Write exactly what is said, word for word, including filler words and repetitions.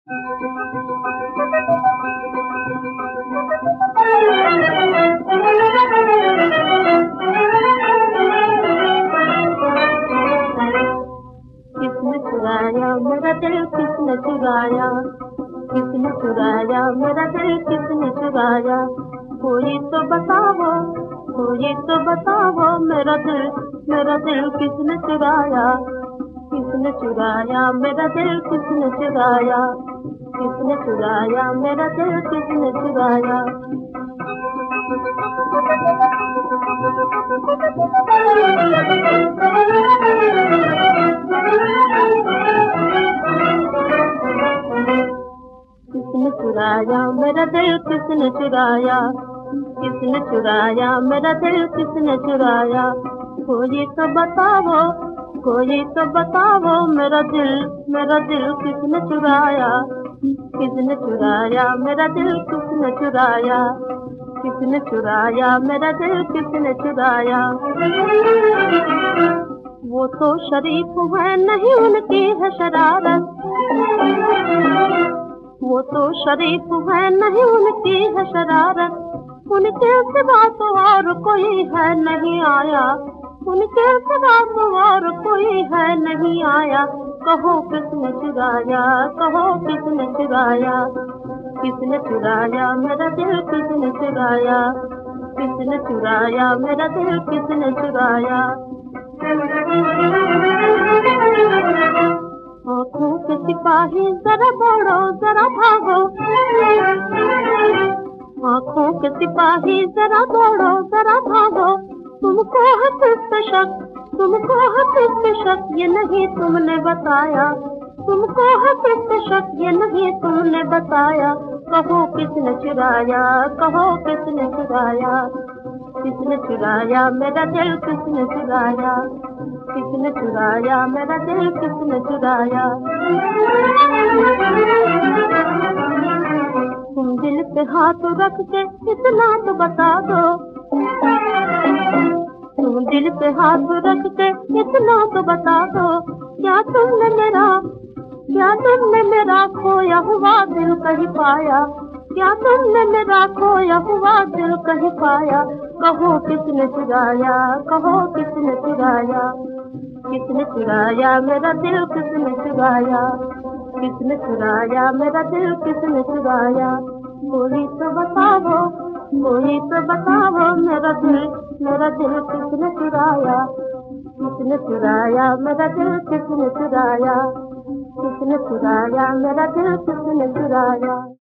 किसने चुराया मेरा दिल, किसने चुराया, किसने चुराया मेरा दिल, किसने चुराया? कोई तो बताओ, कोई तो बताओ मेरा दिल, मेरा दिल किसने चुराया? किसने चुराया मेरा दिल, किसने चुराया, किसने चुराया मेरा दिल, किसने चुराया? किसने चुराया मेरा दिल, किसने चुराया, किसने चुराया मेरा दिल, किसने चुराया? कोई तो बताओ, कोई तो बताओ मेरा दिल, मेरा दिल किसने चुराया? किसने चुराया मेरा दिल, किसने चुराया, किसने चुराया मेरा दिल, किसने चुराया? वो तो शरीफ है नहीं उनकी है शरारत, वो तो शरीफ है नहीं उनकी है शरारत, उनके सिवा तो और कोई है नहीं आया, उनके सिवा तो और कोई है नहीं आया। कहो किसने चुराया, कहो किसने चुराया, किसने चुराया मेरा दिल, किसने चुराया, किसने चुराया मेरा दिल, किसने चुराया? आँखों के सिपाही जरा दौड़ो जरा भागो, आँखों के सिपाही जरा दौड़ो जरा भागो, तुमको है किस पे शक, तुमको है किस पे शक, ये नहीं तुमने बताया, तुमको है किस पे शक, ये नहीं तुमने बताया। कहो किसने चुराया, कहो किसने चुराया, किसने चुराया मेरा दिल, किसने चुराया, किसने चुराया मेरा दिल, किसने चुराया? तुम दिल पे हाथ रख के इतना तो बता दो, तुम दिल पे हाथ रख के इतना तो बता दो, क्या तुमने मेरा, क्या तुमने मेरा खोया हुआ दिल कहीं पाया, क्या तुमने मेरा खोया हुआ दिल कहीं पाया? कहो किसने चुराया, कहो किसने चुराया, किसने चुराया मेरा दिल, किसने चुराया, किसने चुराया मेरा दिल, किसने चुराया? कोई तो बताओ, कोई तो बताओ मेरा दिल, मेरा दिल किसने चुराया, किसने चुराया मेरा दिल, किसने चुराया, किसने चुराया मेरा दिल, किसने चुराया?